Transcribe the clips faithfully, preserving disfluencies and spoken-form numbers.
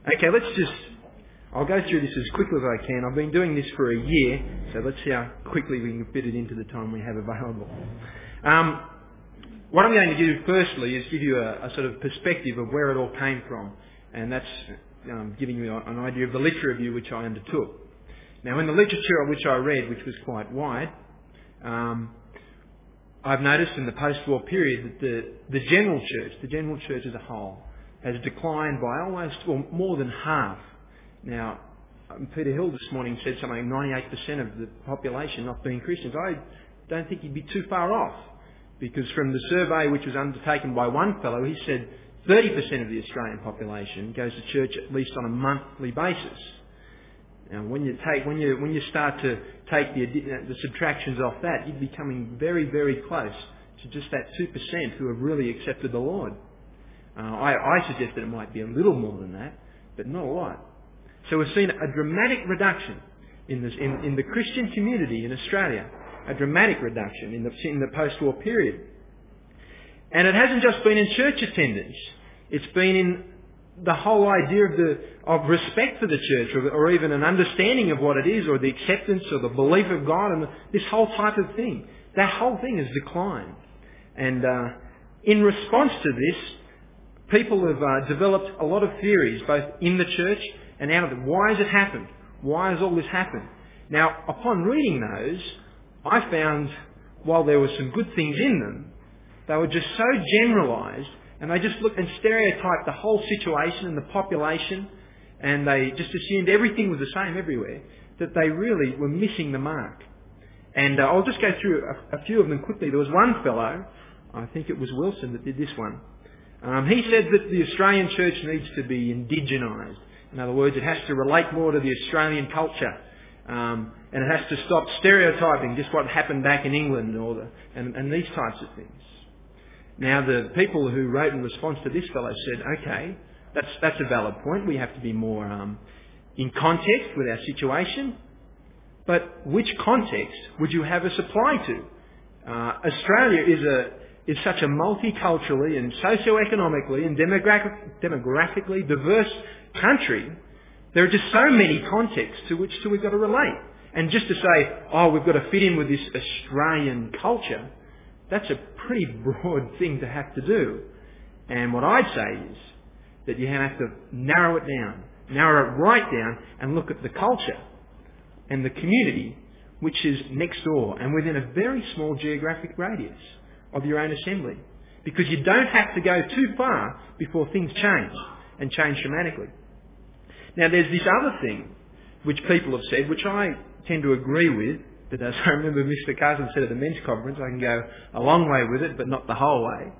Okay, let's just... I'll go through this as quickly as I can. I've been doing this for a year, so let's see how quickly we can fit it into the time we have available. Um, what I'm going to do firstly is give you a, a sort of perspective of where it all came from, and that's um, giving you an idea of the literature review which I undertook. Now, in the literature which I read, which was quite wide, um, I've noticed in the post-war period that the, the general church, the general church as a whole, has declined by almost, or more than half. Now, um, Peter Hill this morning said something like ninety-eight percent of the population not being Christians. I don't think he'd be too far off, because from the survey which was undertaken by one fellow, he said thirty percent of the Australian population goes to church at least on a monthly basis. Now, when you take, when you when you start to take the the subtractions off that, you'd be coming very, very close to just that two percent who have really accepted the Lord. Uh, I, I suggest that it might be a little more than that, but not a lot. So we've seen a dramatic reduction in, this, in, in the Christian community in Australia, a dramatic reduction in the, in the post-war period. And it hasn't just been in church attendance. It's been in the whole idea of the of respect for the church, or, or even an understanding of what it is, or the acceptance or the belief of God, and this whole type of thing. That whole thing has declined. And uh, in response to this, people have uh, developed a lot of theories, both in the church and out of it. Why has it happened? Why has all this happened? Now, upon reading those, I found, while there were some good things in them, they were just so generalised, and they just looked and stereotyped the whole situation and the population, and they just assumed everything was the same everywhere, that they really were missing the mark. And uh, I'll just go through a, a few of them quickly. There was one fellow, I think it was Wilson, that did this one. Um, he said that the Australian church needs to be indigenised. In other words, it has to relate more to the Australian culture. Um, and it has to stop stereotyping just what happened back in England or the, and, and these types of things. Now, the people who wrote in response to this fellow said, okay, that's, that's a valid point. We have to be more um, in context with our situation. But which context would you have us apply to? Uh, Australia is a is such a multiculturally and socio-economically and demographic, demographically diverse country. There are just so many contexts to which to we've got to relate. And just to say, oh, we've got to fit in with this Australian culture, that's a pretty broad thing to have to do. And what I'd say is that you have to narrow it down, narrow it right down, and look at the culture and the community which is next door and within a very small geographic radius of your own assembly. Because you don't have to go too far before things change, and change dramatically. Now, there's this other thing which people have said, which I tend to agree with, but as I remember Mister Carson said at the men's conference, I can go a long way with it, but not the whole way,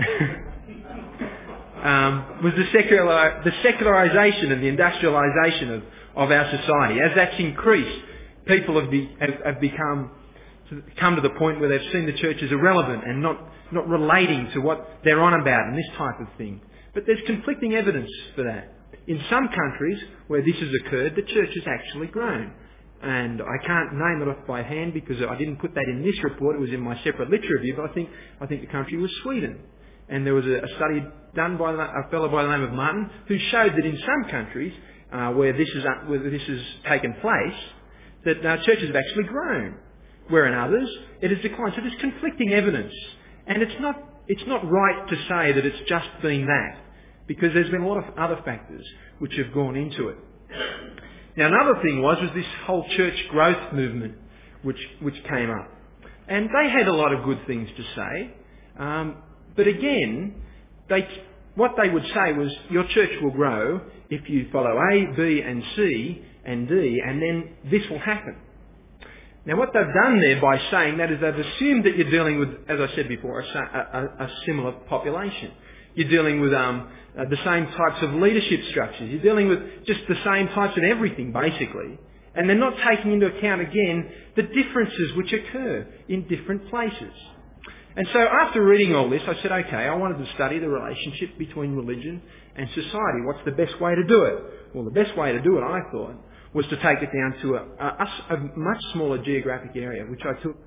um, was the, secular, the secularisation and the industrialisation of, of our society. As that's increased, people have, be, have, have become come to the point where they've seen the church as irrelevant and not, not relating to what they're on about and this type of thing. But there's conflicting evidence for that. In some countries where this has occurred, the church has actually grown. And I can't name it off by hand because I didn't put that in this report. It was in my separate literature review. But I think I think the country was Sweden. And there was a, a study done by a fellow by the name of Martin who showed that in some countries uh, where this is uh, where this has taken place, that uh, churches have actually grown. Where in others it has declined. So there's conflicting evidence. And it's not it's not right to say that it's just been that, because there's been a lot of other factors which have gone into it. Now, another thing was was this whole church growth movement which which came up. And they had a lot of good things to say. Um, but again, they what they would say was, your church will grow if you follow A, B and C and D, and then this will happen. Now, what they've done there by saying that is they've assumed that you're dealing with, as I said before, a, a, a similar population. You're dealing with um, uh, the same types of leadership structures. You're dealing with just the same types of everything, basically. And they're not taking into account, again, the differences which occur in different places. And so after reading all this, I said, okay, I wanted to study the relationship between religion and society. What's the best way to do it? Well, the best way to do it, I thought, was to take it down to a, a, a much smaller geographic area, which I took.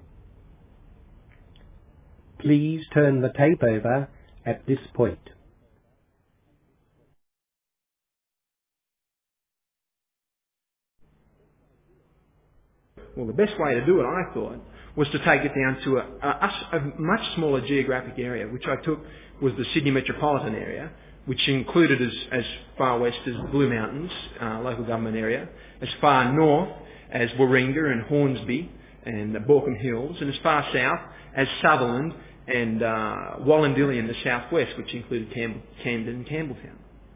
Please turn the tape over at this point. well, the best way to do it, I thought, was to take it down to a, a, a much smaller geographic area, which I took was the Sydney metropolitan area, which included as, as far west as the Blue Mountains, uh, local government area, as far north as Warringah and Hornsby and the Borkham Hills, and as far south as Sutherland and uh, Wallandilly in the southwest, which included Cam- Camden and Campbelltown.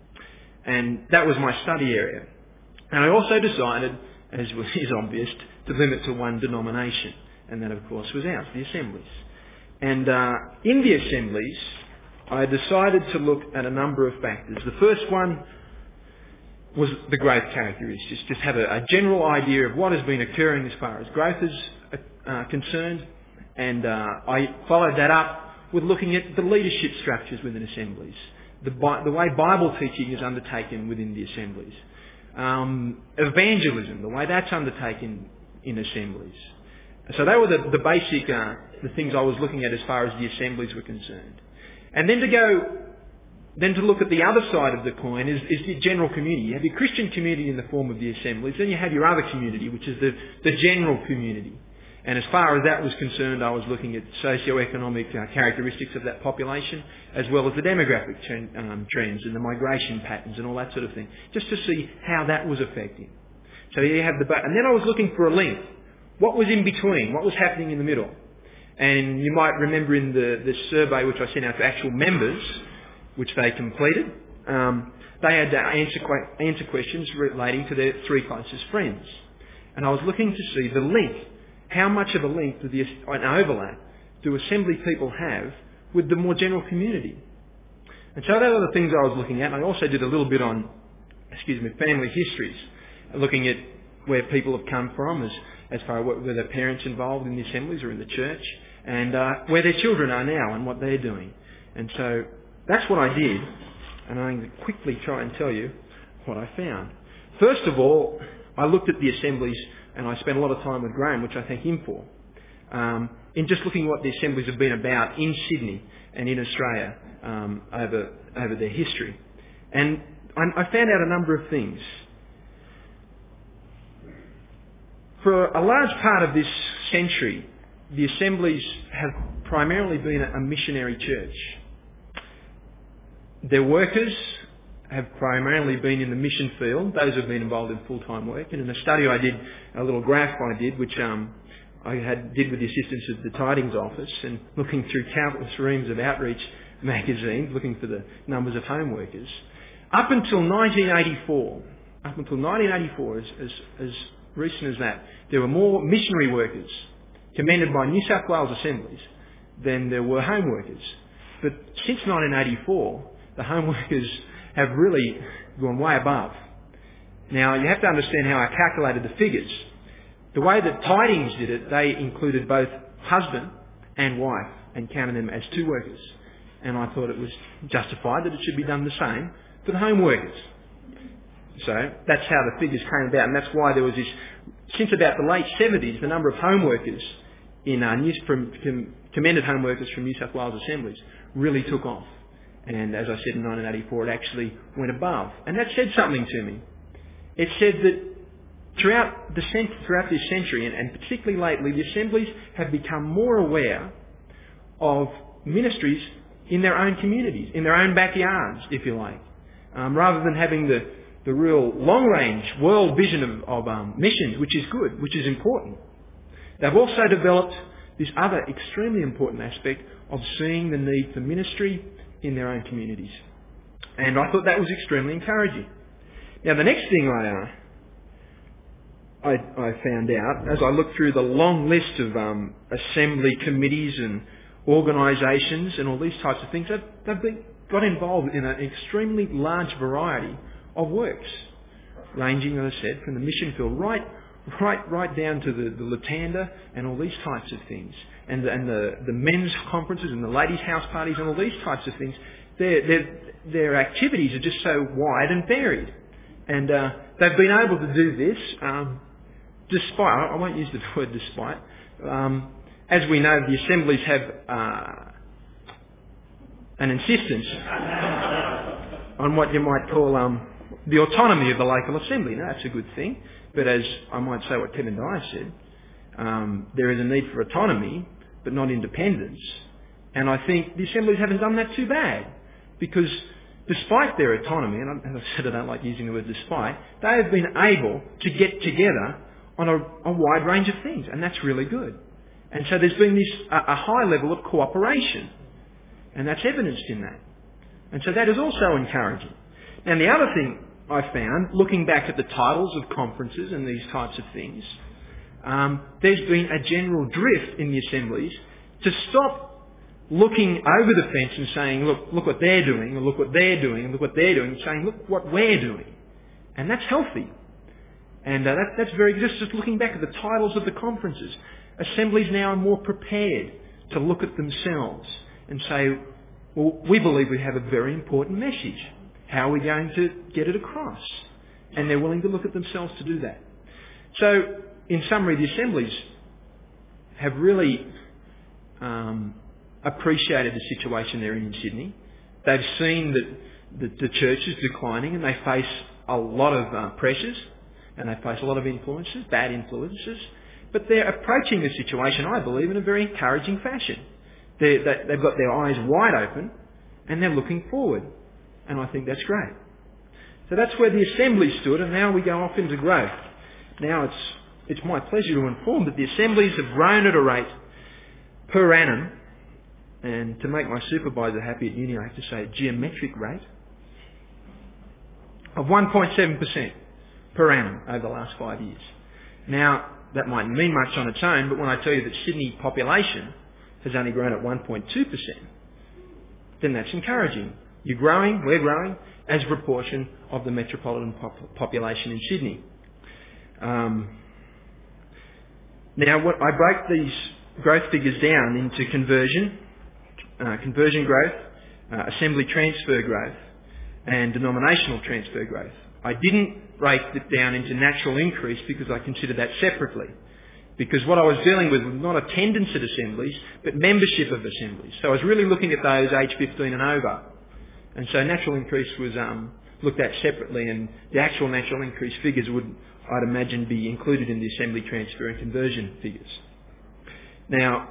And that was my study area. And I also decided, as is obvious, to limit to one denomination, and that of course was ours, the Assemblies. And uh, in the Assemblies, I decided to look at a number of factors. The first one was the growth characteristics, just have a, a general idea of what has been occurring as far as growth is uh, concerned, and uh, I followed that up with looking at the leadership structures within Assemblies, the, the way Bible teaching is undertaken within the Assemblies, um, evangelism, the way that's undertaken in Assemblies. So they were the, the basic uh, the things I was looking at as far as the Assemblies were concerned. And then to go, then to look at the other side of the coin is, is the general community. You have your Christian community in the form of the Assemblies, then you have your other community, which is the, the general community. And as far as that was concerned, I was looking at socio-economic uh, characteristics of that population, as well as the demographic trend, um, trends and the migration patterns and all that sort of thing, just to see how that was affecting. So you have the, and then I was looking for a link. What was in between? What was happening in the middle? And you might remember in the, the survey which I sent out to actual members, which they completed, um, they had to answer, answer questions relating to their three closest friends. And I was looking to see the link. How much of a link, do the, an overlap, do Assembly people have with the more general community? And so those are the things I was looking at. I also did a little bit on, excuse me, family histories, looking at where people have come from as, as far as whether their parents involved in the Assemblies or in the church, and uh, where their children are now and what they're doing. And so that's what I did, and I'm going to quickly try and tell you what I found. First of all, I looked at the Assemblies, and I spent a lot of time with Graham, which I thank him for, um, in just looking at what the Assemblies have been about in Sydney and in Australia um, over, over their history. And I, I found out a number of things. For a large part of this century, the Assemblies have primarily been a missionary church. Their workers have primarily been in the mission field. Those have been involved in full-time work. And in a study I did, a little graph I did, which um, I had did with the assistance of the Tidings office, and looking through countless reams of outreach magazines, looking for the numbers of home workers. Up until nineteen eighty-four, up until nineteen eighty-four, as, as, as recent as that, there were more missionary workers commended by New South Wales Assemblies than there were home workers. But since nineteen eighty-four, the home workers have really gone way above. Now, you have to understand how I calculated the figures. The way that Tidings did it, they included both husband and wife and counted them as two workers. And I thought it was justified that it should be done the same for the home workers. So that's how the figures came about, and that's why there was this, since about the late seventies, the number of home workers in uh, New, from com, commended home workers from New South Wales Assemblies really took off. And as I said, in nineteen eighty-four, it actually went above. And that said something to me. It said that throughout, the, throughout this century, and, and particularly lately, the Assemblies have become more aware of ministries in their own communities, in their own backyards, if you like. Um, rather than having the, the real long-range world vision of, of um, missions, which is good, which is important. They've also developed this other extremely important aspect of seeing the need for ministry in their own communities. And I thought that was extremely encouraging. Now, the next thing I, uh, I, I found out, as I looked through the long list of um, assembly committees and organisations and all these types of things, they've, they've been, got involved in an extremely large variety of works, ranging, as I said, from the mission field right right right down to the, the Latanda and all these types of things, and the, and the, the men's conferences and the ladies' house parties and all these types of things. Their, their, their activities are just so wide and varied. And uh, they've been able to do this um, despite, I won't use the word despite, um, as we know, the assemblies have uh, an insistence on what you might call um, the autonomy of the local assembly. Now, that's a good thing. But as I might say what Kevin Dyer said, Um, there is a need for autonomy, but not independence. And I think the assemblies haven't done that too bad, because despite their autonomy, and as I said, I don't like using the word despite, they have been able to get together on a, a wide range of things, and that's really good. And so there's been this a, a high level of cooperation, and that's evidenced in that. And so that is also encouraging. Now the other thing I found, looking back at the titles of conferences and these types of things, um, there's been a general drift in the assemblies to stop looking over the fence and saying, look, look what they're doing, or look what they're doing, and look what they're doing, and saying, look what we're doing. And that's healthy. And uh, that, that's very, just, just looking back at the titles of the conferences, assemblies now are more prepared to look at themselves and say, well, we believe we have a very important message. How are we going to get it across? And they're willing to look at themselves to do that. So, in summary, the assemblies have really um, appreciated the situation they're in in Sydney. They've seen that the, the church is declining, and they face a lot of uh, pressures, and they face a lot of influences, bad influences. But they're approaching the situation, I believe, in a very encouraging fashion. They're, they, they've got their eyes wide open, and they're looking forward. And I think that's great. So that's where the assembly stood, and now we go off into growth. Now it's it's my pleasure to inform that the assemblies have grown at a rate per annum, and to make my supervisor happy at uni, I have to say a geometric rate of one point seven percent per annum over the last five years. Now, that mightn't mean much on its own, but when I tell you that Sydney population has only grown at one point two percent, then that's encouraging. You're growing, we're growing, as a proportion of the metropolitan pop- population in Sydney. Um, now, what I break these growth figures down into conversion, uh, conversion growth, uh, assembly transfer growth, and denominational transfer growth. I didn't break it down into natural increase because I considered that separately. Because what I was dealing with was not attendance at assemblies, but membership of assemblies. So I was really looking at those age fifteen and over. And so natural increase was um, looked at separately, and the actual natural increase figures would, I'd imagine, be included in the assembly transfer and conversion figures. Now,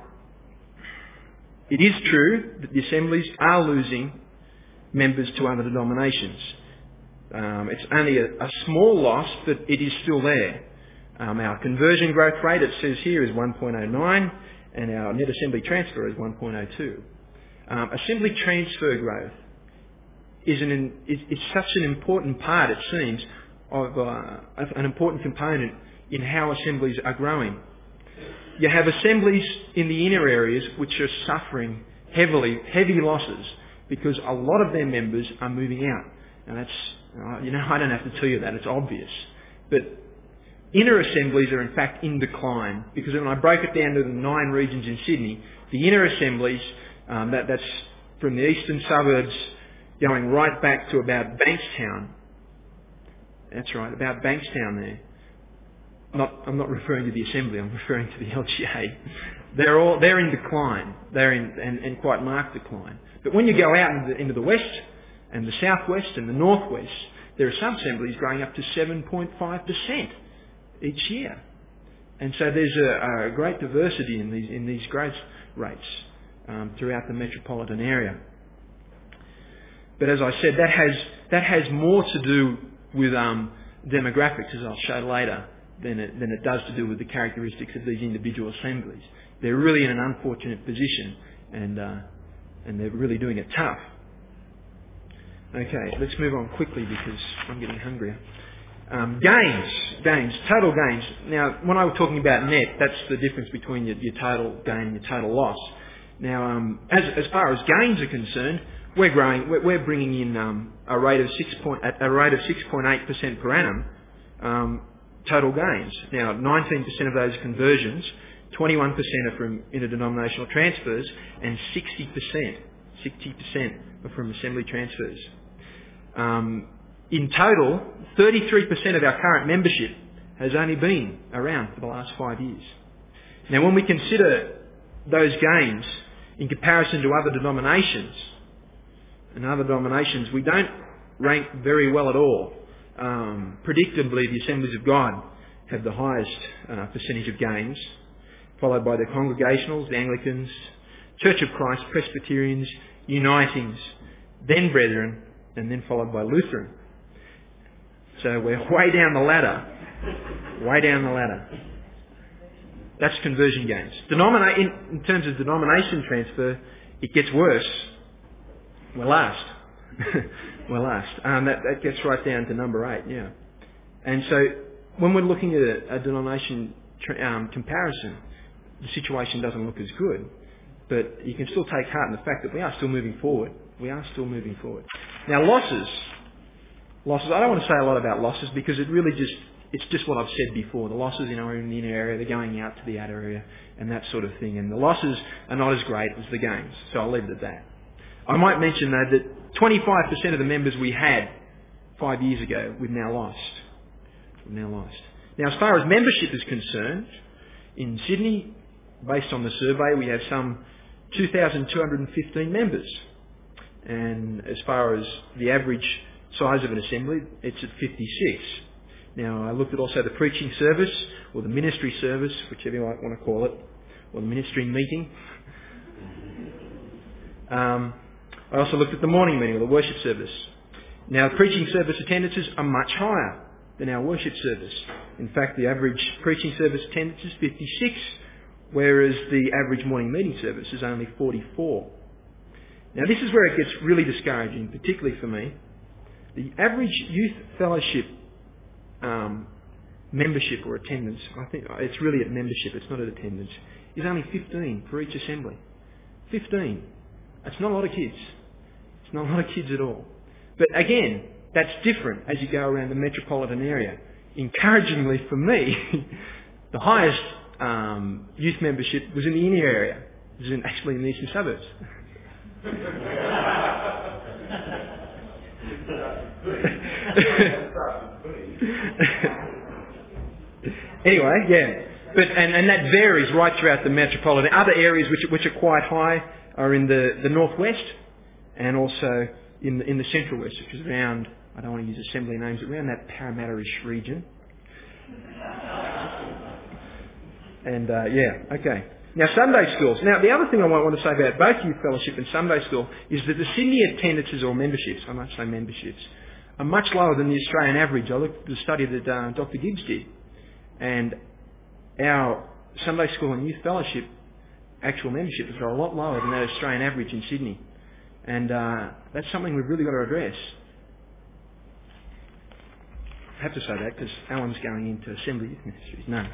it is true that the assemblies are losing members to other denominations. Um, it's only a, a small loss, but it is still there. Um, our conversion growth rate, it says here, is one point oh nine, and our net assembly transfer is one point oh two. Um, assembly transfer growth is, an, is, is such an important part, it seems, of uh, an important component in how assemblies are growing. You have assemblies in the inner areas which are suffering heavily, heavy losses, because a lot of their members are moving out. And that's, uh, you know, I don't have to tell you that, it's obvious. But inner assemblies are in fact in decline, because when I break it down to the nine regions in Sydney, the inner assemblies, um, that, that's from the eastern suburbs going right back to about Bankstown. That's right, about Bankstown there. Not, I'm not referring to the assembly, I'm referring to the L G A. They're all, they're in decline. They're in, and, and quite marked decline. But when you go out into the, into the west and the southwest and the northwest, there are sub-assemblies growing up to seven point five percent each year. And so there's a, a great diversity in these, in these growth rates um, throughout the metropolitan area. But as I said, that has, that has more to do with um, demographics, as I'll show later, than it, than it does to do with the characteristics of these individual assemblies. They're really in an unfortunate position, and uh, and they're really doing it tough. Okay, let's move on quickly because I'm getting hungrier. Um, gains, gains, total gains. Now, when I was talking about net, that's the difference between your, your total gain and your total loss. Now, um, as as far as gains are concerned, we're growing. We're, we're bringing in um, a rate of six point at a rate of six point eight percent per annum. Um, total gains. Now, nineteen percent of those conversions, twenty-one percent are from interdenominational transfers, and sixty percent, sixty percent are from assembly transfers. Um, in total, thirty-three percent of our current membership has only been around for the last five years. Now, when we consider those gains in comparison to other denominations, and other denominations, we don't rank very well at all. Um, predictably, the Assemblies of God have the highest uh, percentage of gains, followed by the Congregationals, the Anglicans, Church of Christ, Presbyterians, Unitings, then Brethren, and then followed by Lutheran. So we're way down the ladder. Way down the ladder. That's conversion gains. Denomina- in, in terms of denomination transfer, it gets worse. We're last. We're last. Um, that, that gets right down to number eight, yeah. And so when we're looking at a, a denomination tra- um, comparison, the situation doesn't look as good. But you can still take heart in the fact that we are still moving forward. We are still moving forward. Now losses. Losses. I don't want to say a lot about losses because it really just, it's just what I've said before. The losses, you know, are in the inner area, they're going out to the outer area and that sort of thing. And the losses are not as great as the gains. So I'll leave it at that. I might mention though that twenty-five percent of the members we had five years ago, we've now lost. We've now lost. Now as far as membership is concerned, in Sydney, based on the survey, we have some two thousand two hundred fifteen members. And as far as the average size of an assembly, it's at fifty-six. Now, I looked at also the preaching service, or the ministry service, whichever you might want to call it, or the ministry meeting. Um, I also looked at the morning meeting, or the worship service. Now, preaching service attendances are much higher than our worship service. In fact, the average preaching service attendance is fifty-six, whereas the average morning meeting service is only forty-four. Now, this is where it gets really discouraging, particularly for me. The average youth fellowship um, membership or attendance, I think it's really at membership, it's not at attendance, is only fifteen for each assembly. fifteen. That's not a lot of kids. It's not a lot of kids at all. But again, that's different as you go around the metropolitan area. Encouragingly for me, the highest um, youth membership was in the inner area. It was in, actually in the eastern suburbs. Anyway, yeah. But and, and that varies right throughout the metropolitan. Other areas which which are quite high are in the, the northwest and also in the, in the central west, which is around, I don't want to use assembly names, but around that Parramatta-ish region. And uh, yeah, okay. Now Sunday schools. Now the other thing I might want to say about both youth fellowship and Sunday school is that the Sydney attendances or memberships, I might say memberships, are much lower than the Australian average. I looked at the study that uh, Doctor Gibbs did, and our Sunday school and youth fellowship actual memberships are a lot lower than that Australian average in Sydney. And uh, that's something we've really got to address. I have to say that because Alan's going into Assembly Youth Ministries. No,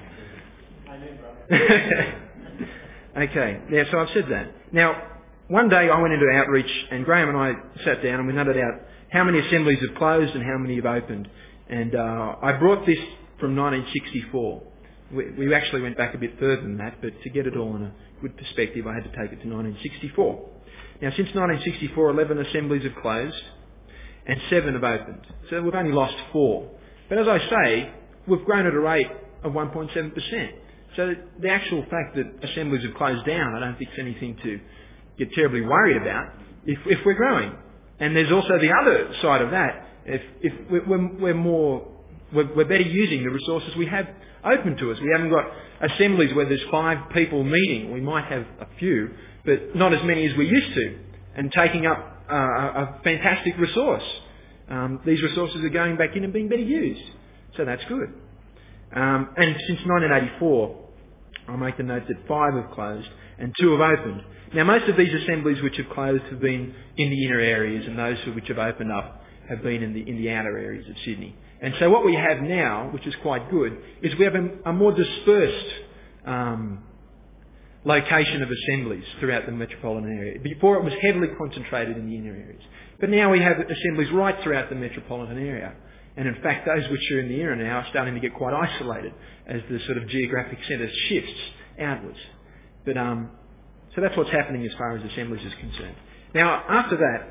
that's not. Okay, yeah, so I've said that. Now, one day I went into outreach and Graham and I sat down and we noted out how many assemblies have closed and how many have opened. And uh, I brought this from nineteen sixty-four. We, we actually went back a bit further than that, but to get it all in a good perspective, I had to take it to nineteen sixty-four. Now, since nineteen sixty-four, eleven assemblies have closed and seven have opened. So we've only lost four. But as I say, we've grown at a rate of one point seven percent. So the actual fact that assemblies have closed down, I don't think it's anything to get terribly worried about if, if we're growing. And there's also the other side of that. If, if we're, we're more, we're, we're better using the resources we have open to us. We haven't got assemblies where there's five people meeting. We might have a few, but not as many as we used to, and taking up uh, a fantastic resource. Um, these resources are going back in and being better used. So that's good. Um, and since nineteen eighty-four, I'll make the note that five have closed and two have opened. Now, most of these assemblies which have closed have been in the inner areas, and those which have opened up have been in the in the outer areas of Sydney. And so what we have now, which is quite good, is we have a, a more dispersed um, location of assemblies throughout the metropolitan area. Before it was heavily concentrated in the inner areas. But now we have assemblies right throughout the metropolitan area. And in fact, those which are in the inner now are starting to get quite isolated as the sort of geographic centre shifts outwards. But um, so that's what's happening as far as assemblies is concerned. Now, after that,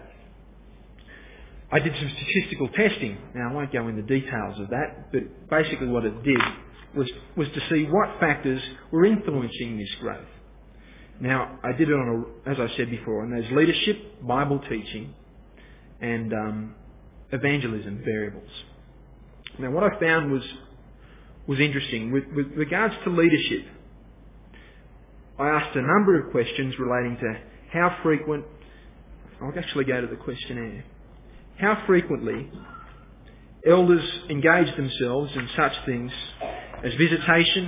I did some statistical testing. Now, I won't go into details of that, but basically what it did was, was to see what factors were influencing this growth. Now, I did it on, a, as I said before, on those leadership, Bible teaching, and um, evangelism variables. Now, what I found was was interesting. With, with regards to leadership, I asked a number of questions relating to how frequent, I'll actually go to the questionnaire, how frequently elders engage themselves in such things as visitation,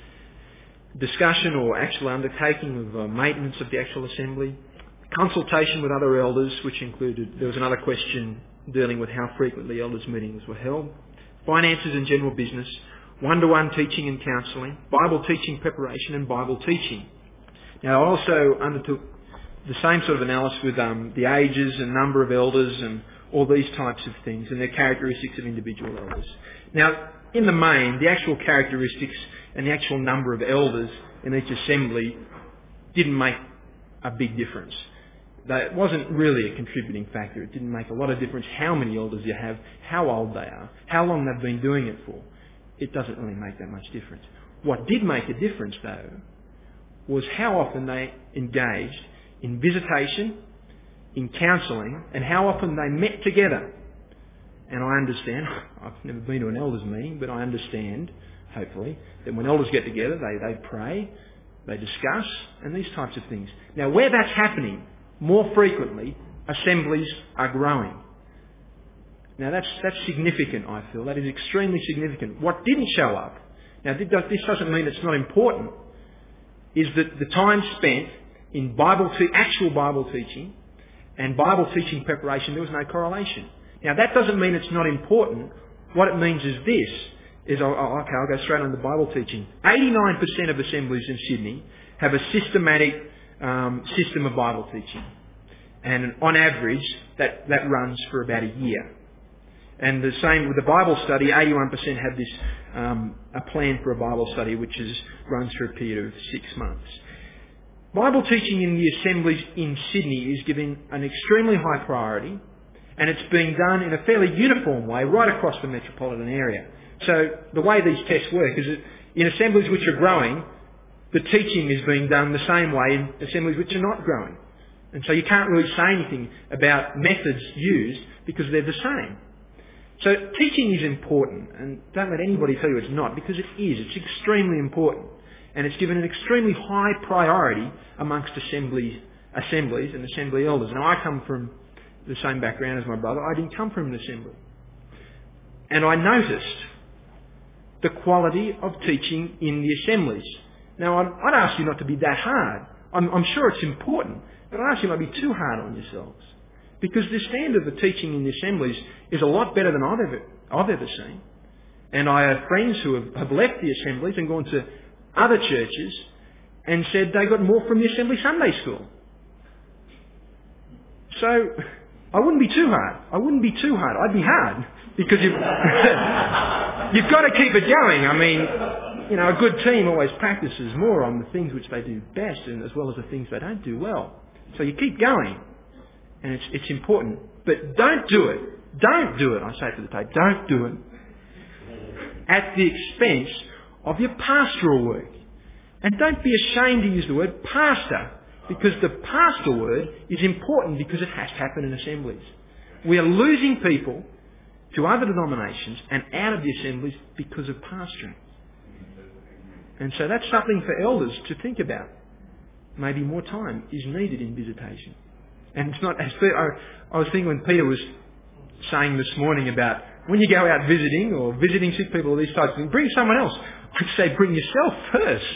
discussion or actual undertaking of uh, maintenance of the actual assembly, consultation with other elders, which included, there was another question dealing with how frequently elders' meetings were held, finances and general business, one-to-one teaching and counselling, Bible teaching preparation and Bible teaching. Now I also undertook the same sort of analysis with um, the ages and number of elders and all these types of things and their characteristics of individual elders. Now, in the main, the actual characteristics and the actual number of elders in each assembly didn't make a big difference. It wasn't really a contributing factor. It didn't make a lot of difference how many elders you have, how old they are, how long they've been doing it for. It doesn't really make that much difference. What did make a difference, though, was how often they engaged in visitation, in counselling, and how often they met together. And I understand, I've never been to an elders meeting, but I understand, hopefully, that when elders get together, they, they pray, they discuss, and these types of things. Now, where that's happening more frequently, assemblies are growing. Now, that's, that's significant, I feel. That is extremely significant. What didn't show up, now this doesn't mean it's not important, is that the time spent in Bible te- actual Bible teaching and Bible teaching preparation, there was no correlation. Now, that doesn't mean it's not important. What it means is this, is, oh, okay, I'll go straight on the Bible teaching. eighty-nine percent of assemblies in Sydney have a systematic um, system of Bible teaching. And on average, that, that runs for about a year. And the same with the Bible study, eighty-one percent have this, um, a plan for a Bible study which is, runs for a period of six months. Bible teaching in the assemblies in Sydney is given an extremely high priority, and it's being done in a fairly uniform way right across the metropolitan area. So the way these tests work is that in assemblies which are growing, the teaching is being done the same way in assemblies which are not growing. And so you can't really say anything about methods used because they're the same. So teaching is important, and don't let anybody tell you it's not, because it is. It's extremely important. And it's given an extremely high priority amongst assemblies, assemblies and assembly elders. Now, I come from the same background as my brother. I didn't come from an assembly. And I noticed the quality of teaching in the assemblies. Now, I'd, I'd ask you not to be that hard. I'm, I'm sure it's important, but I'd ask you not to be too hard on yourselves. Because the standard of the teaching in the assemblies is a lot better than I've ever, I've ever seen. And I have friends who have, have left the assemblies and gone to other churches and said they got more from the Assembly Sunday School. So, I wouldn't be too hard. I wouldn't be too hard. I'd be hard. Because you've, you've got to keep it going. I mean, you know, a good team always practices more on the things which they do best and as well as the things they don't do well. So you keep going. And it's, it's important. But don't do it. Don't do it, I say to the tape. Don't do it at the expense of your pastoral work. And don't be ashamed to use the word pastor, because the pastoral word is important because it has to happen in assemblies. We are losing people to other denominations and out of the assemblies because of pastoring. And so that's something for elders to think about. Maybe more time is needed in visitation. And it's not, as I, I was thinking when Peter was saying this morning about when you go out visiting or visiting sick people or these types of things, bring someone else. I'd say bring yourself first.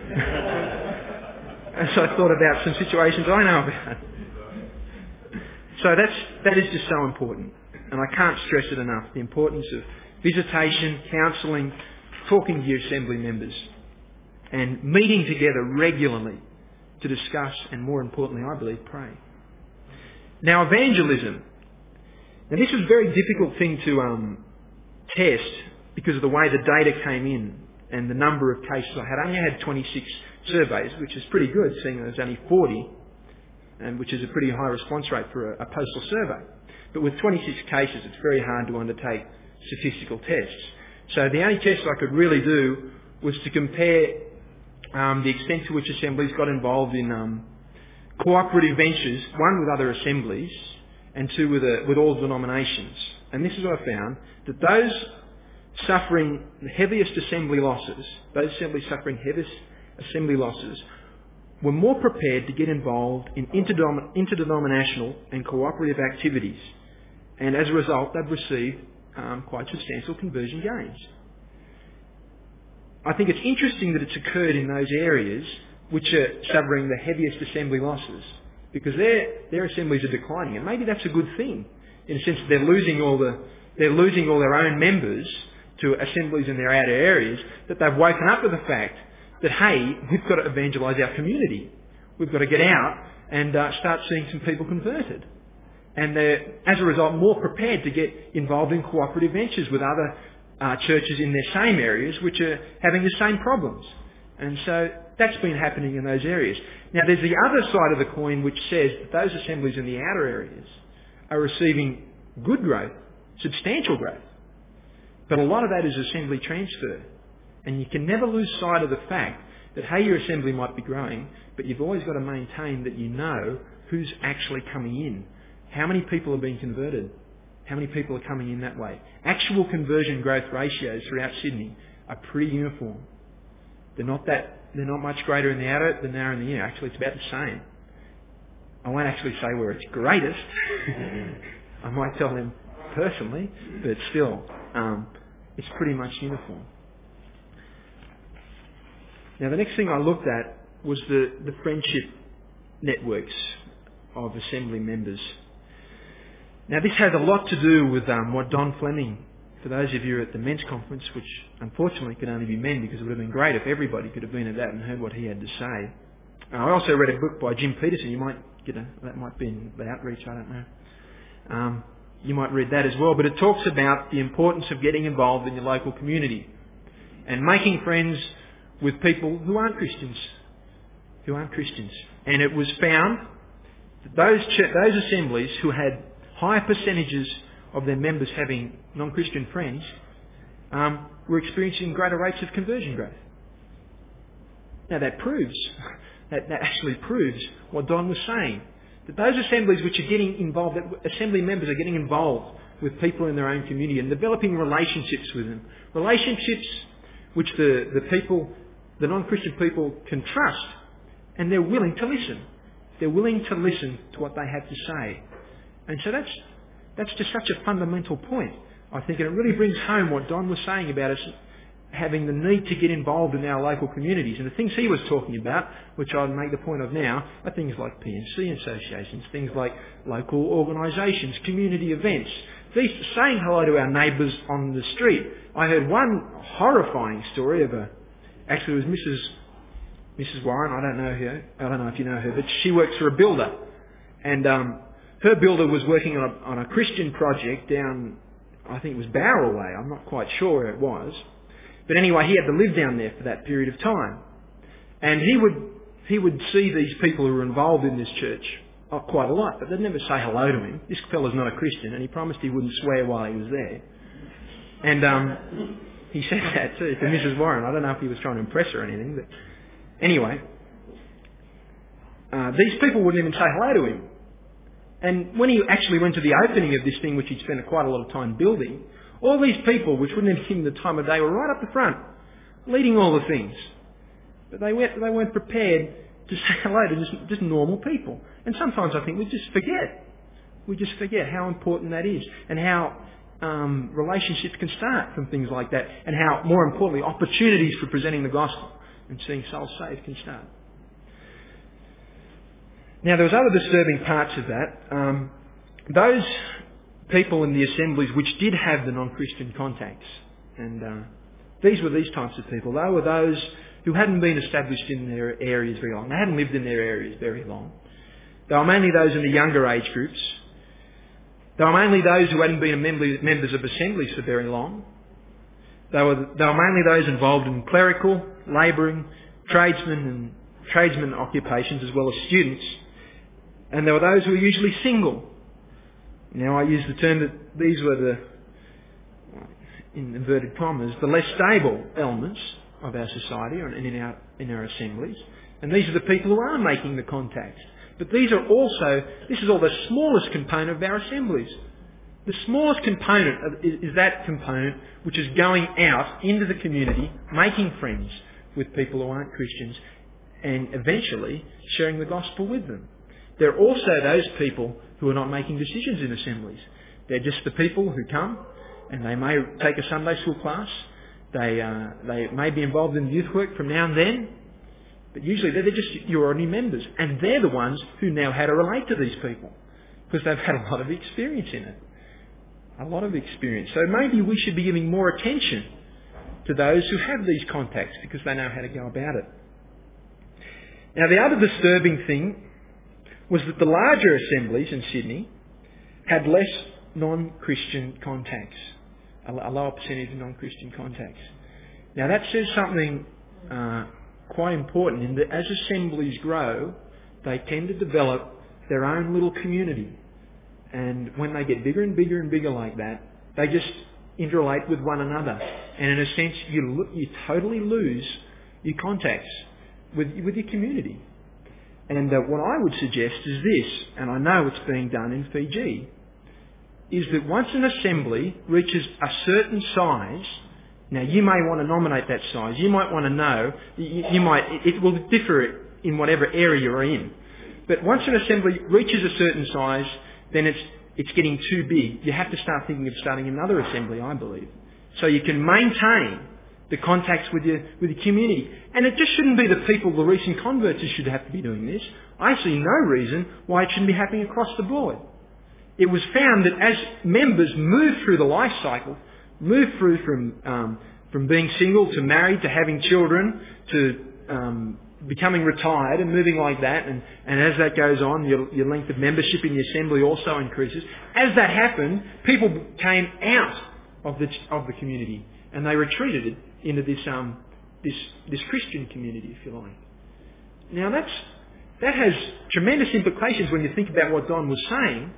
And so I thought about some situations I know about. So that's, that is just so important. And I can't stress it enough, the importance of visitation, counselling, talking to your assembly members, and meeting together regularly to discuss and, more importantly, I believe, pray. Now, evangelism. Now, this was a very difficult thing to um, test because of the way the data came in and the number of cases I had. I only had twenty-six surveys, which is pretty good, seeing there's only forty, and which is a pretty high response rate for a, a postal survey. But with twenty-six cases, it's very hard to undertake statistical tests. So the only test I could really do was to compare um, the extent to which assemblies got involved in um, cooperative ventures, one with other assemblies, and two with, a, with all denominations. And this is what I found, that those suffering the heaviest assembly losses, those assemblies suffering heaviest assembly losses, were more prepared to get involved in interdom- interdenominational and cooperative activities. And as a result, they've received um, quite substantial conversion gains. I think it's interesting that it's occurred in those areas which are suffering the heaviest assembly losses, because their their assemblies are declining, and maybe that's a good thing in the sense that they're losing all the they're losing all their own members to assemblies in their outer areas. That they've woken up to the fact that hey, we've got to evangelise our community, we've got to get out and uh, start seeing some people converted, and they're as a result more prepared to get involved in cooperative ventures with other uh, churches in their same areas which are having the same problems, and so. That's been happening in those areas. Now there's the other side of the coin which says that those assemblies in the outer areas are receiving good growth, substantial growth. But a lot of that is assembly transfer. And you can never lose sight of the fact that, hey, your assembly might be growing, but you've always got to maintain that you know who's actually coming in. How many people are being converted? How many people are coming in that way? Actual conversion growth ratios throughout Sydney are pretty uniform. They're not that They're not much greater in the outer than they are in the inner. Actually, it's about the same. I won't actually say where it's greatest. I might tell them personally, but still, um, it's pretty much uniform. Now, the next thing I looked at was the, the friendship networks of assembly members. Now, this has a lot to do with um, what Don Fleming, for those of you at the men's conference, which unfortunately could only be men because it would have been great if everybody could have been at that and heard what he had to say. Uh, I also read a book by Jim Peterson. You might get a, that might be in the Outreach, I don't know. Um, you might read that as well. But it talks about the importance of getting involved in your local community and making friends with people who aren't Christians, who aren't Christians. And it was found that those ch- those assemblies who had higher percentages of their members having non-Christian friends, um, were experiencing greater rates of conversion growth. Now that proves, that, that actually proves what Don was saying. That those assemblies which are getting involved, that assembly members are getting involved with people in their own community and developing relationships with them. Relationships which the, the people, the non-Christian people can trust, and they're willing to listen. They're willing to listen to what they have to say. And so that's That's just such a fundamental point, I think, and it really brings home what Don was saying about us having the need to get involved in our local communities. And the things he was talking about, which I'll make the point of now, are things like P N C associations, things like local organisations, community events, these saying hello to our neighbours on the street. I heard one horrifying story of a, actually it was Missus Missus Warren, I don't know her, I don't know if you know her, but she works for a builder. And um, her builder was working on a, on a Christian project down, I think it was Bowral Way, I'm not quite sure where it was. But anyway, he had to live down there for that period of time. And he would he would see these people who were involved in this church oh, quite a lot, but they'd never say hello to him. This fellow's not a Christian, and he promised he wouldn't swear while he was there. And um, he said that too to Missus Warren. I don't know if he was trying to impress her or anything, but anyway, uh, these people wouldn't even say hello to him. And when he actually went to the opening of this thing, which he'd spent quite a lot of time building, all these people, which wouldn't have given him the time of day, were right up the front, leading all the things. But they weren't, they weren't prepared to say hello to just, just normal people. And sometimes I think we just forget. We just forget how important that is, and how um, relationships can start from things like that, and how, more importantly, opportunities for presenting the gospel and seeing souls saved can start. Now, there was other disturbing parts of that. Um, those people in the assemblies which did have the non-Christian contacts, and uh, these were these types of people. They were those who hadn't been established in their areas very long. They hadn't lived in their areas very long. They were mainly those in the younger age groups. They were mainly those who hadn't been member, members of assemblies for very long. They were, they were mainly those involved in clerical, labouring, tradesmen and tradesmen occupations, as well as students. And there were those who were usually single. Now I use the term that these were the, in inverted commas, the less stable elements of our society and in our, in our assemblies. And these are the people who are making the contacts. But these are also, this is all the smallest component of our assemblies. The smallest component of, is, is that component which is going out into the community, making friends with people who aren't Christians, and eventually sharing the gospel with them. There are also those people who are not making decisions in assemblies. They're just the people who come, and they may take a Sunday school class. They uh, they may be involved in youth work from now and then, but usually they're just your ordinary members, and they're the ones who know how to relate to these people because they've had a lot of experience in it. A lot of experience. So maybe we should be giving more attention to those who have these contacts because they know how to go about it. Now, the other disturbing thing was that the larger assemblies in Sydney had less non-Christian contacts, a lower percentage of non-Christian contacts. Now, that says something uh, quite important in that as assemblies grow, they tend to develop their own little community. And when they get bigger and bigger and bigger like that, they just interrelate with one another. And in a sense, you you totally lose your contacts with with your community. And uh, what I would suggest is this, and I know it's being done in Fiji, is that once an assembly reaches a certain size, now you may want to nominate that size, you might want to know, you, you might, it will differ in whatever area you're in. But once an assembly reaches a certain size, then it's it's getting too big. You have to start thinking of starting another assembly, I believe. So you can maintain the contacts with your with your community. And it just shouldn't be the people, the recent converts, who should have to be doing this. I see no reason why it shouldn't be happening across the board. It was found that as members move through the life cycle, move through from um, from being single to married to having children to um, becoming retired and moving like that, and, and as that goes on, your, your length of membership in the assembly also increases. As that happened, people came out of the of the community and they retreated into this um this this Christian community, if you like. Now that's that has tremendous implications when you think about what Don was saying,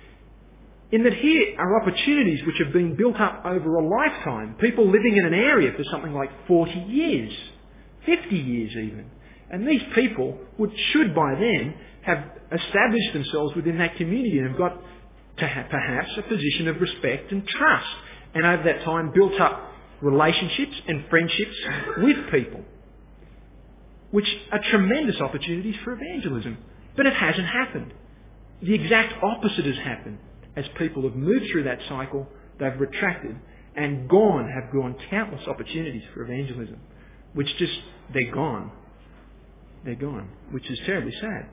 in that here are opportunities which have been built up over a lifetime. People living in an area for something like forty years, fifty years even. And these people would, should by then have established themselves within that community and have got to have perhaps a position of respect and trust. And over that time built up relationships and friendships with people, which are tremendous opportunities for evangelism. But it hasn't happened. The exact opposite has happened. As people have moved through that cycle, they've retracted and gone, have gone countless opportunities for evangelism, which just, they're gone. They're gone, which is terribly sad.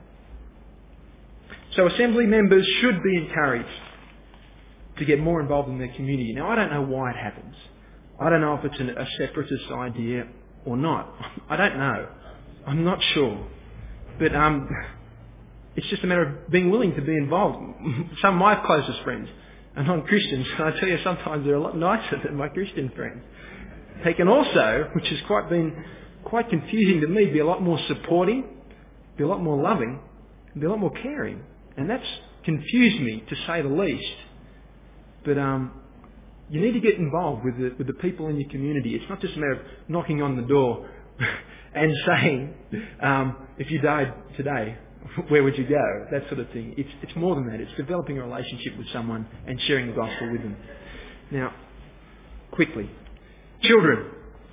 So assembly members should be encouraged to get more involved in their community. Now, I don't know why it happens. I don't know if it's an, a separatist idea or not. I don't know. I'm not sure. But um, it's just a matter of being willing to be involved. Some of my closest friends are non-Christians. And I tell you, sometimes they're a lot nicer than my Christian friends. They can also, which has quite been quite confusing to me, be a lot more supporting, be a lot more loving, and be a lot more caring. And that's confused me, to say the least. But um, you need to get involved with the, with the people in your community. It's not just a matter of knocking on the door and saying, um, if you died today, where would you go? That sort of thing. It's, it's more than that. It's developing a relationship with someone and sharing the gospel with them. Now, quickly. Children.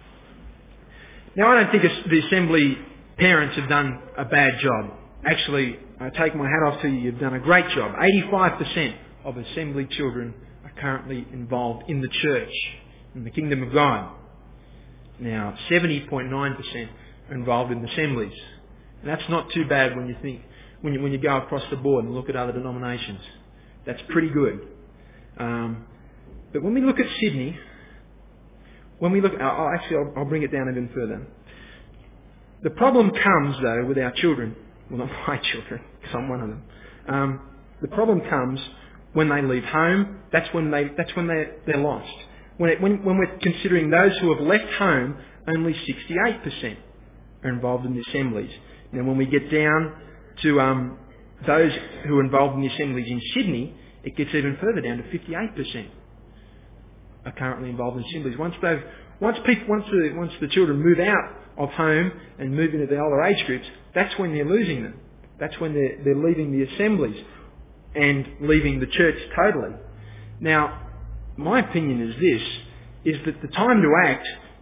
Now, I don't think the assembly parents have done a bad job. Actually, I take my hat off to you. You've done a great job. eighty-five percent of assembly children are currently involved in the church, in the kingdom of God. Now, seventy point nine percent are involved in assemblies. And that's not too bad when you think, when you, when you go across the board and look at other denominations. That's pretty good. Um, but when we look at Sydney, when we look, I'll, actually, I'll, I'll bring it down even further. The problem comes, though, with our children. Well, not my children, because I'm one of them. Um, the problem comes when they leave home. That's when they. That's when they they're lost. When, it, when when we're considering those who have left home, only sixty-eight percent are involved in the assemblies. Now, when we get down to um, those who are involved in the assemblies in Sydney, it gets even further down to fifty-eight percent are currently involved in assemblies. Once they've, once people, once the once the children move out of home and move into the older age groups, that's when they're losing them. That's when they're they're leaving the assemblies and leaving the church totally. Now, my opinion is this: is that the time to act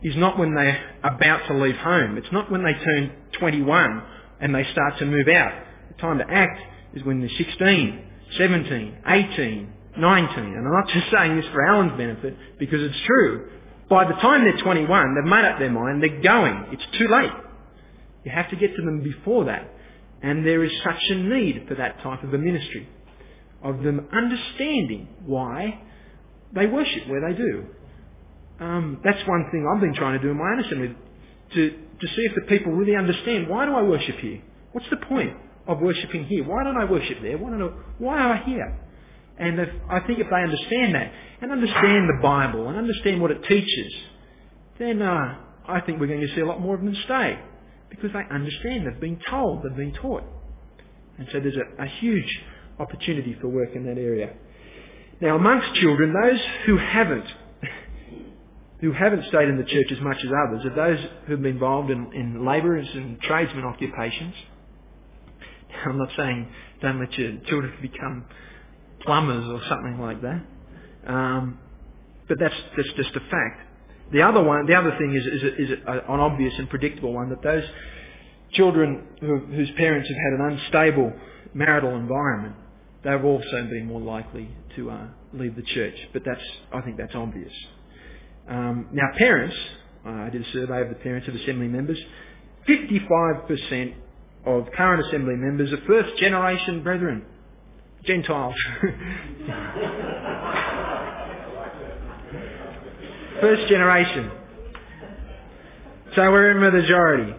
is not when they're about to leave home. It's not when they turn twenty-one and they start to move out. The time to act is when they're sixteen, seventeen, eighteen, nineteen. And I'm not just saying this for Alan's benefit, because it's true. By the time they're twenty-one, they've made up their mind, they're going. It's too late. You have to get to them before that. And there is such a need for that type of a ministry, of them understanding why they worship where they do. Um, that's one thing I've been trying to do in my own assembly, to, to see if the people really understand, why do I worship here? What's the point of worshipping here? Why don't I worship there? Why, don't I, why am I here? And if, I think if they understand that, and understand the Bible, and understand what it teaches, then uh, I think we're going to see a lot more of them stay. Because they understand, they've been told, they've been taught. And so there's a, a huge opportunity for work in that area. Now amongst children, those who haven't, who haven't stayed in the church as much as others, are those who've been involved in, in labourers and tradesmen occupations. Now, I'm not saying don't let your children become plumbers or something like that. Um, but that's, that's just a fact. The other one, the other thing is, is, a, is a, an obvious and predictable one, that those children who, whose parents have had an unstable marital environment, they've also been more likely to uh, leave the church. But that's, I think that's obvious. Um, now parents, uh, I did a survey of the parents of assembly members, fifty-five percent of current assembly members are first generation brethren, Gentiles. First generation. So we're in the majority.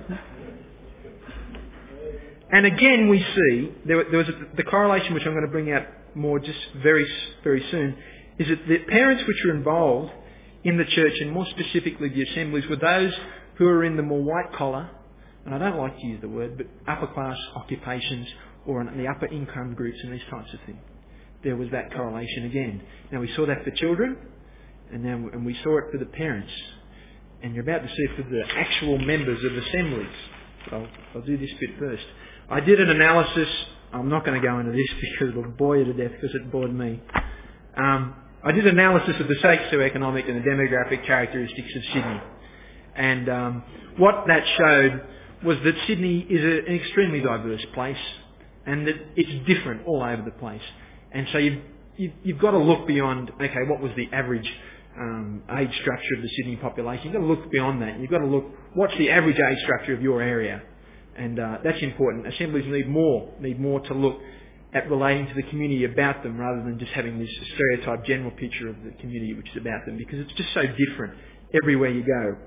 And again we see, there, there was a, the correlation which I'm going to bring out more just very, very soon, is that the parents which were involved in the church, and more specifically the assemblies, were those who are in the more white collar, and I don't like to use the word, but upper class occupations, or in the upper income groups and these types of things. There was that correlation again. Now we saw that for children, and now and we saw it for the parents. And you're about to see it for the actual members of assemblies. So I'll do this bit first. I did an analysis. I'm not going to go into this because it'll bore you to death, because it bored me. Um, I did an analysis of the socio-economic and the demographic characteristics of Sydney. And um, what that showed was that Sydney is a, an extremely diverse place, and that it's different all over the place. And so you've, you've, you've got to look beyond, okay, what was the average um, age structure of the Sydney population? You've got to look beyond that. You've got to look, what's the average age structure of your area? And uh, that's important. Assemblies need more, need more to look at relating to the community about them, rather than just having this stereotyped general picture of the community which is about them, because it's just so different everywhere you go.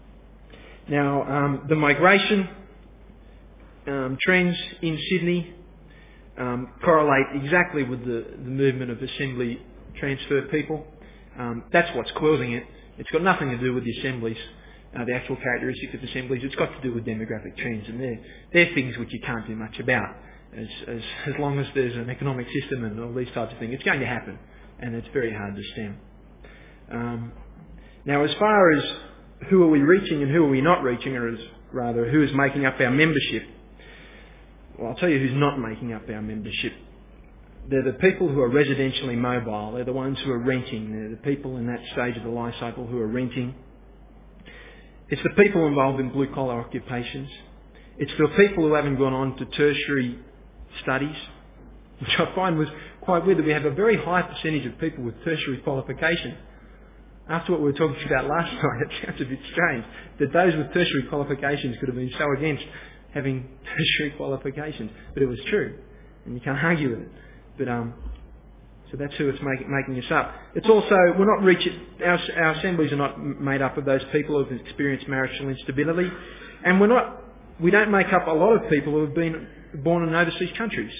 Now, um, the migration um, trends in Sydney um, correlate exactly with the, the movement of assembly transfer people. Um, that's what's causing it. It's got nothing to do with the assemblies, uh, the actual characteristics of assemblies. It's got to do with demographic trends, and they're, they're things which you can't do much about. As, as, as long as there's an economic system and all these types of things, it's going to happen, and it's very hard to stem. Um, now, as far as who are we reaching and who are we not reaching, or as rather who is making up our membership, well, I'll tell you who's not making up our membership. They're the people who are residentially mobile. They're the ones who are renting. They're the people in that stage of the life cycle who are renting. It's the people involved in blue-collar occupations. It's the people who haven't gone on to tertiary studies, which I find was quite weird, that we have a very high percentage of people with tertiary qualifications. After what we were talking about last night, it sounds a bit strange that those with tertiary qualifications could have been so against having tertiary qualifications, but it was true, and you can't argue with it. But um, so that's who it's make, making us up. It's also, we're not reaching, our, our assemblies are not made up of those people who've experienced marital instability, and we're not, we don't make up a lot of people who have been born in overseas countries.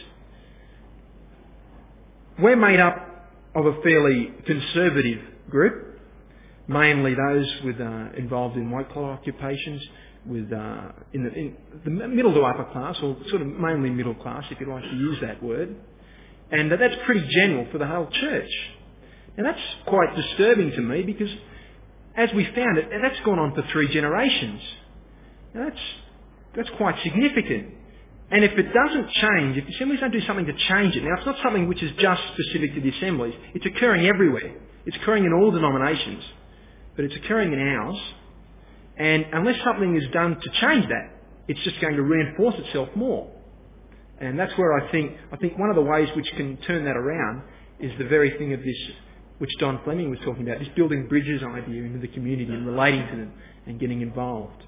We're made up of a fairly conservative group, mainly those with uh, involved in white-collar occupations, with uh, in, the, in the middle to upper class, or sort of mainly middle class, if you like to use that word. And that's pretty general for the whole church. And that's quite disturbing to me, because as we found it, that's gone on for three generations. Now that's, that's quite significant. And if it doesn't change, if the assemblies don't do something to change it, now it's not something which is just specific to the assemblies, it's occurring everywhere. It's occurring in all denominations, but it's occurring in ours. And unless something is done to change that, it's just going to reinforce itself more. And that's where I think, I think one of the ways which can turn that around is the very thing of this, which Don Fleming was talking about, this building bridges idea into the community and relating to them and getting involved.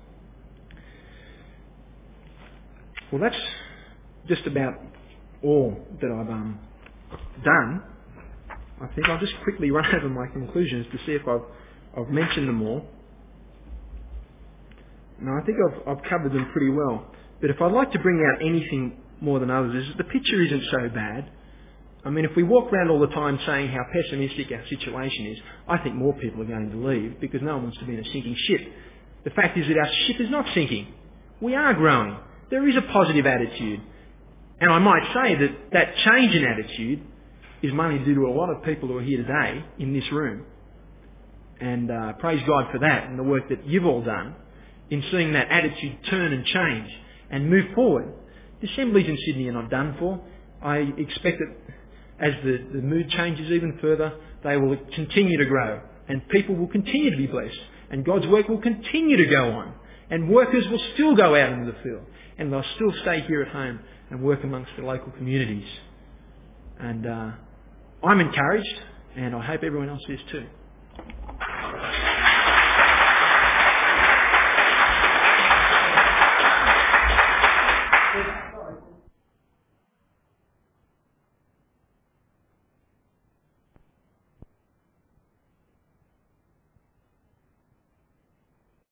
Well, that's just about all that I've um, done. I think I'll just quickly run over my conclusions to see if I've, I've mentioned them all. No, I think I've, I've covered them pretty well. But if I'd like to bring out anything more than others, is that the picture isn't so bad. I mean, if we walk around all the time saying how pessimistic our situation is, I think more people are going to leave because no one wants to be in a sinking ship. The fact is that our ship is not sinking. We are growing. There is a positive attitude. And I might say that that change in attitude is mainly due to a lot of people who are here today in this room. And uh, praise God for that and the work that you've all done in seeing that attitude turn and change and move forward. The assemblies in Sydney are not done for. I expect that as the, the mood changes even further, they will continue to grow and people will continue to be blessed and God's work will continue to go on and workers will still go out into the field and they'll still stay here at home and work amongst the local communities. And uh, I'm encouraged and I hope everyone else is too.